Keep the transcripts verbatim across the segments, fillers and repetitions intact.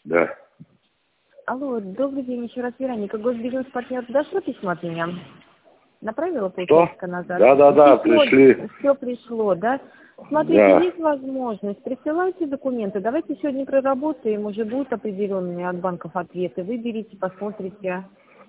Да. Алло, добрый день, еще раз Вероника. Госбизнес-партнер, дошло письмо от меня? Направила Что? полчасика назад. Да-да-да, Письмо, пришли. все пришло, да? Смотрите, Да. есть возможность, присылайте документы. Давайте сегодня проработаем, уже будут определенные от банков ответы. Выберите, посмотрите.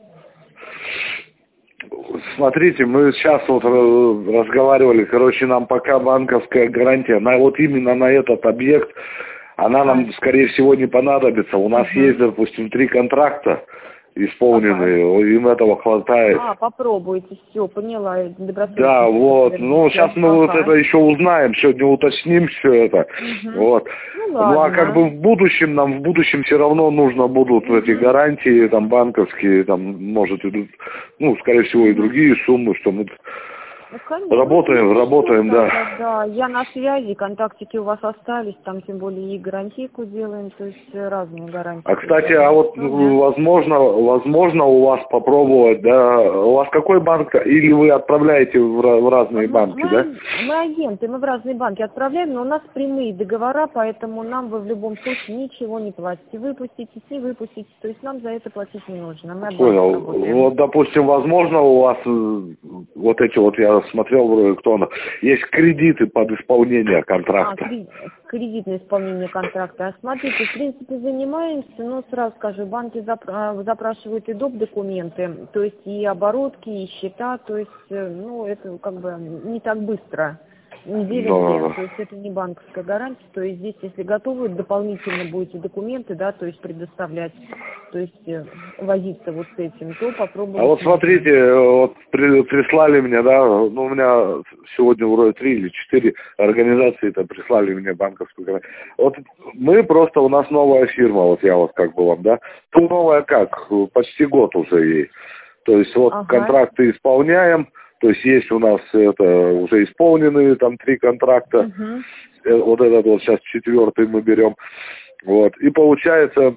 Смотрите, мы сейчас вот э, разговаривали, короче, нам пока банковская гарантия, на, вот именно на этот объект, она нам, А. скорее всего, не понадобится. У нас Угу. есть, допустим, три контракта исполненные, Ага. им этого хватает. А, попробуйте, все, поняла. Да, вот, ну, сейчас мы вот Ага. это еще узнаем, сегодня уточним все это, Угу. вот. Ну Ну, а как ладно. бы в будущем, нам в будущем все равно нужно будут Угу. эти гарантии, там, банковские, там, может, идут, ну, скорее всего, и другие суммы, что мы Ну, конечно. работаем, Ну, работаем, что, да. да, да, я на связи, контактики у вас остались, там тем более и гарантийку делаем, то есть э, разные гарантии. А, То есть, кстати, даже а вот, что, да. возможно, возможно у вас попробовать, да, у вас какой банк, или вы отправляете в, ra- в разные Мы, банки, да? мы, мы агенты, мы в разные банки отправляем, но у нас прямые договора, поэтому нам вы в любом случае ничего не платите. Выпустите, не выпустите, то есть нам за это платить не нужно, мы от банков Понял. работаем. Вот, допустим, возможно, у вас э, вот эти вот, я смотрел вроде кто она, есть кредиты под исполнение А, контракта. кредит, кредитное исполнение контракта. А смотрите, в принципе, занимаемся, но сразу скажу, банки запра- запрашивают и доп. Документы, то есть и оборотки, и счета, то есть, э, ну, это как бы не так быстро. Неделя-две, Да, то есть это не банковская гарантия, то есть здесь, если готовы, дополнительно будете документы, да, то есть предоставлять, то есть э, возиться вот с этим, то попробуем. а вот смотрите, вот при- прислали мне, да, ну, у меня сегодня вроде три или четыре организации-то прислали мне банковскую гарантию. Вот мы просто, у нас новая фирма, вот я вот как бы вам, да, ну, новая как, почти год уже ей. То есть вот Ага. контракты исполняем, то есть есть у нас это уже исполненные там три контракта, Угу. Э, вот этот вот сейчас четвертый мы берем, вот, и получается,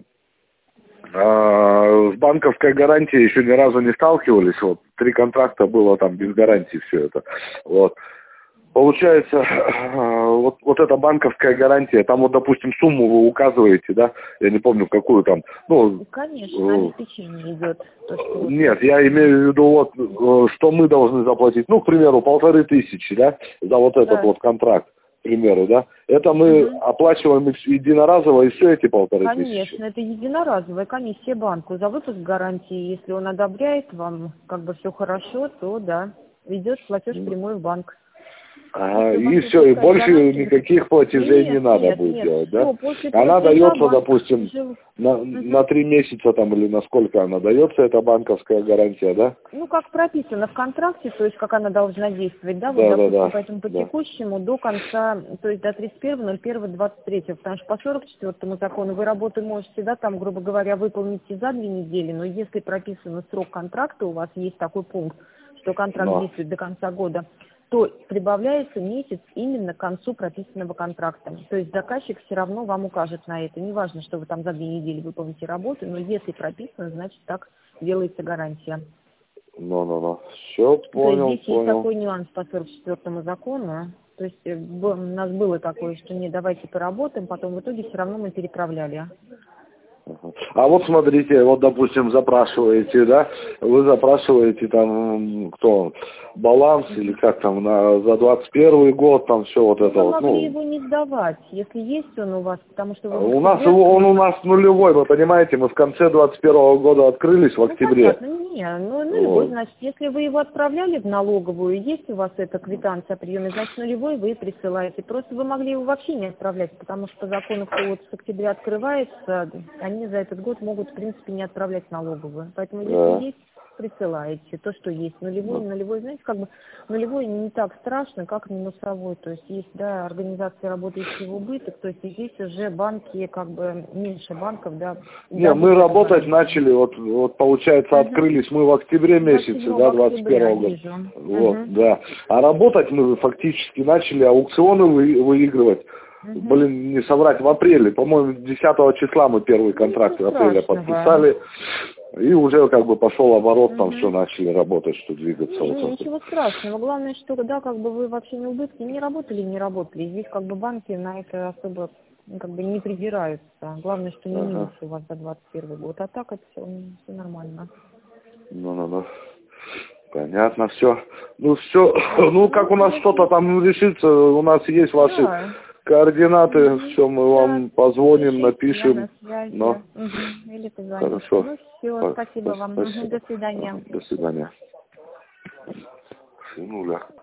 а, с банковской гарантией еще ни разу не сталкивались, вот, три контракта было там без гарантии все это, вот. Получается, вот, вот эта банковская гарантия, там вот, допустим, сумму вы указываете, да, я не помню, какую там, ну... Конечно, обеспечение идет. То, что вот Нет, я имею в виду, вот, э, что мы должны заплатить, ну, к примеру, полторы тысячи, да, за вот этот да. вот контракт, к примеру, да, это мы Угу. оплачиваем единоразово и все эти полторы тысячи. Конечно, это единоразовая комиссия банку за выпуск гарантии. Если он одобряет вам, как бы все хорошо, то да, идет платеж прямой в банк. Ага, Если и банк все, и выпускает больше гарантию, никаких платежей не нет, надо нет, будет нет, делать, да? все, после Она платежа дается, банк допустим, жил. на, Угу. на три месяца там или на сколько она дается, эта банковская гарантия, да? Ну, как прописано в контракте, то есть как она должна действовать, да, вот, Да, да, допустим, да, поэтому по да. текущему до конца, то есть до тридцать первого ноль первого двадцать третьего, потому что по сорок четвёртому закону вы работу можете, да, там, грубо говоря, выполнить и за две недели, но если прописан срок контракта, у вас есть такой пункт, что контракт Но. действует до конца года, то прибавляется месяц именно к концу прописанного контракта. То есть заказчик все равно вам укажет на это. Неважно, что вы там за две недели выполните работу, но если прописано, значит так делается гарантия. Ну, ну, ну. Все, То есть понял, здесь есть понял. такой нюанс по сорок четвёртому закону. То есть э, б- у нас было такое, что не, давайте поработаем, потом в итоге все равно мы переправляли. А вот смотрите, вот, допустим, запрашиваете, да, вы запрашиваете там, кто, баланс или как там, на, за двадцать первый год, там все вот Ну, это вы вот, могли ну, его не сдавать, если есть он у вас, потому что вы в у нас октябре его, он у открыли. нас нулевой, вы понимаете, мы в конце двадцать первого года открылись в Ну, октябре. понятно, не, ну, нулевой, Вот. значит, если вы его отправляли в налоговую, есть у вас эта квитанция о приеме, значит, нулевой вы присылаете. Просто вы могли его вообще не отправлять, потому что по закону, кто вот с октября открывается, они за этот год могут, в принципе, не отправлять в налоговую. Поэтому, если Да. есть, присылаете то, что есть. Нулевой, нулевой, знаете, как бы нулевой не так страшно, как минусовой. То есть есть, да, организации, работающие в убыток, то есть здесь уже банки, как бы, меньше банков, да. Не, мы работать начали, вот, вот получается, Угу. открылись мы в октябре месяце, да, двадцать первого года. Вижу. Вот, Угу. да. А работать мы фактически начали аукционы вы, выигрывать. Угу. Блин, не соврать, в апреле, по-моему, десятого числа мы первый контракт в апреле подписали. И уже как бы пошел оборот, угу. Там все начали работать, что двигаться. Не, вот не, ничего страшного. Главное, что да, как бы вы вообще не убытки, не работали, не работали. Здесь как бы банки на это особо ну, как бы не придираются. Главное, что не Ага. минус у вас за двадцать первый год. А так это все, все нормально. Ну, ну, ну. Понятно, все. Ну, все. Ну, как у нас что-то там решится, у нас есть ваши Да. координаты, Мгм. все, мы Да. вам позвоним, Пишите, я напишем. на связи. Но, Мгм. Или позвоните. хорошо. Ну все, Спа- спасибо вам. Мгм. Спасибо. До свидания. Ага, до свидания. Сынуля.